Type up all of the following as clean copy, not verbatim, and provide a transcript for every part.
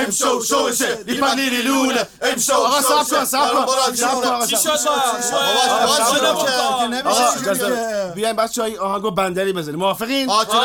امشو شوشه لیپنیری لونه امشو شوشه چی شد بیاین بچه‌ها آهنگو بندری بزنیم. موافقین؟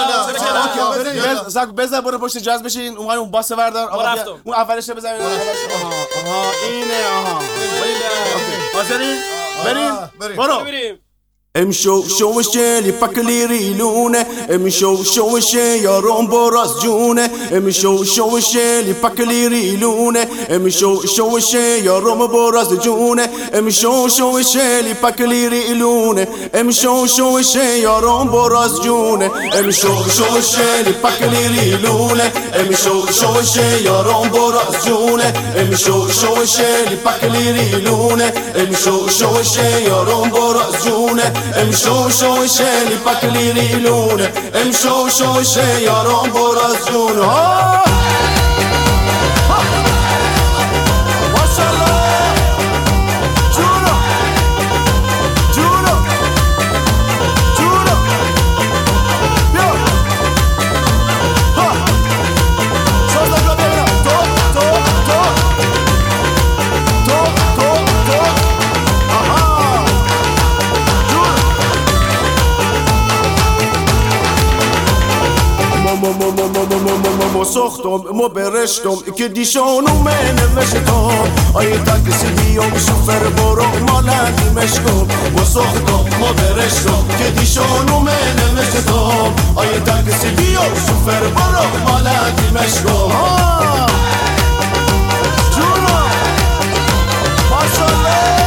بزن برو پشت جاز بشین. اون باس وردار. اون اولش بزنید. آها اینه. حاضرین؟ بریم. برو. امشو شوشه لیپکلیری لونه امشو شوشه یارم براز جونه امشو شوشه لیپکلیری لونه امشو شوشه یارم براز جونه امشو شوشه لیپکلیری لونه امشو شوشه یارم براز جونه امشو شوشه لیپکلیری لونه امشو شوشه یارم براز جونه امشو شوشه لیپکلیری لونه امشو شوشه یارم براز جونه امشو شوشه لیپکلیری لونه امشو شوشه یارم براز جونه سختم ما برشتم که دیشانو نوشتم آیه تاکسی بیام شوفر برو مالندی مشکم ما سختم ما برشتم که دیشانو نوشتم آیه تاکسی بیام شوفر برو مالندی مشکم جونو ماشالله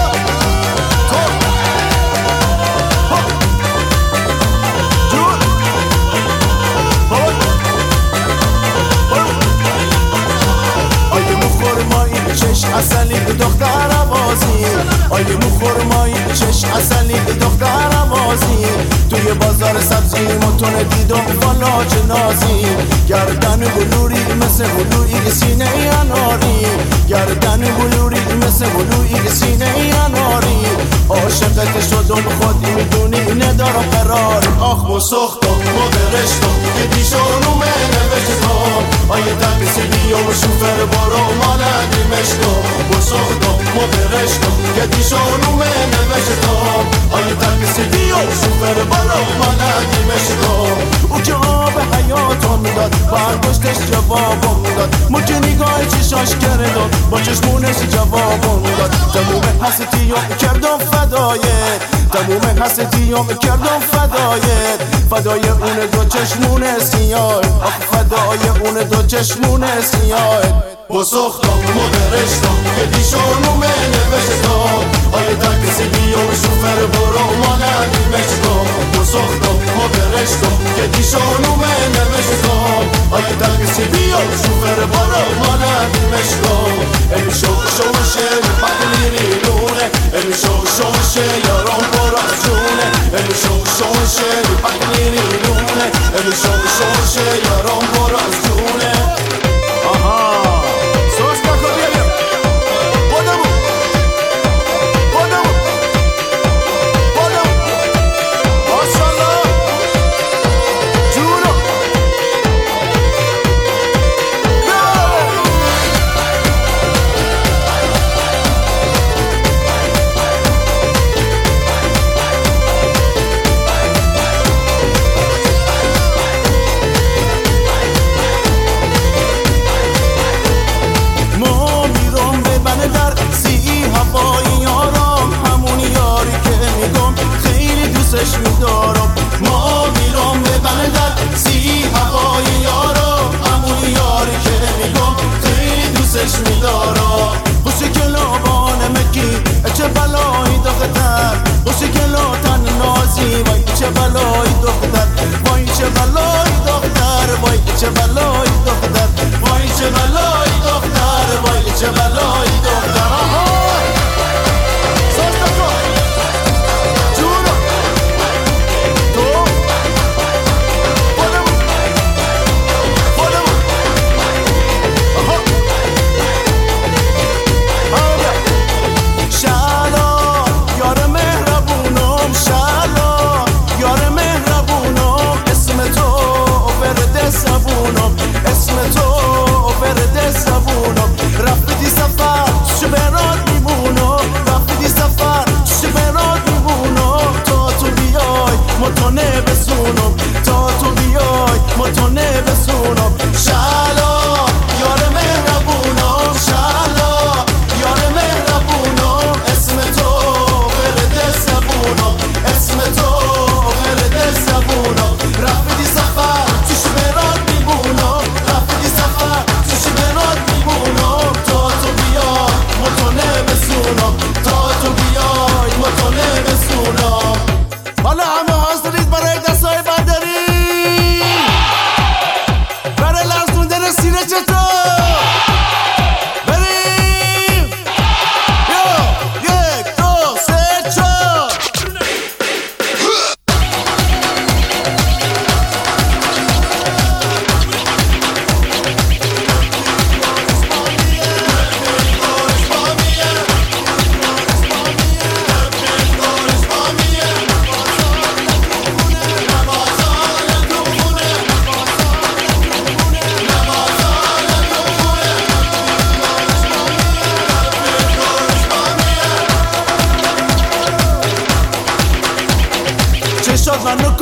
اصلی دختر بازی آیه مخورمایی چش اصلی دختر بازی توی بازار سبزی متون دیدم والا جنازی گردن بلوری مثل بلوری سینه اناری گردن بلوری مثل بلوری سینه اناری عاشقت شدم خود میدونی ندارم قرار آخ و سختم ما برشتم که دیشانو نوشتم آیه تاکسی بیام شوفر برو مالندی مشتم و سختم ما برشتم که دیشانو نوشتم آیه تاکسی بیام شوفر برو مالندی مشتم او که آب حیاتم داد برداشتش جوابم داد ما که نگاه چشاش کردم با چشمونش جوابم داد تموم حسیتیم کردم فدایت تموم حسیتیم کردم فدای اون دو چشمون سیاه فدای اون دو چشمون سیاه با سختم ما برشتم که دیشانو نوشتم آیه تاکسی بیام شوفر برو مالندی مشتم با سختم ما برشتم که دیشانو نوشتم آیه تاکسی بیام شوفر برو مالندی مشتم امشو شوشه لیپکلیری لونه امشو شوشه یارم براز جونه امشو شوشه لیپکلیری لونه امشو شوشه یارم براز جونه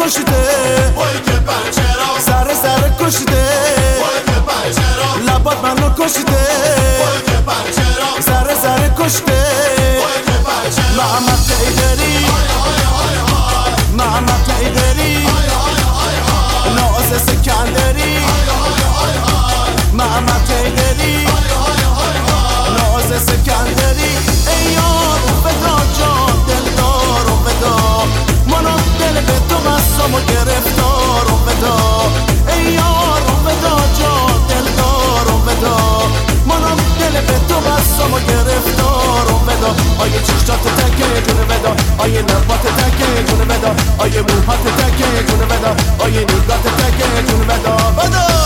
کشیده وای که پنچرا سر کشیده وای که پنچرا لبات منو کشیده وای که پنچرا سر کشیده وای که پنچرا محمد تیدری محمد تیدری ناز سکندری محمد تیدری ناز سکندری ای یار فدا جان دلدار و فدا منم دل به تو بستم و گرفتار و فدا ای یار فدا جان دلدار و فدا منم دل به تو بستم و گرفتار و فدا آیه چشتات تکه جون فدا آیه لبات تکه جون فدا آیه موهات تکه جون فدا آیه نگات تکه جون فدا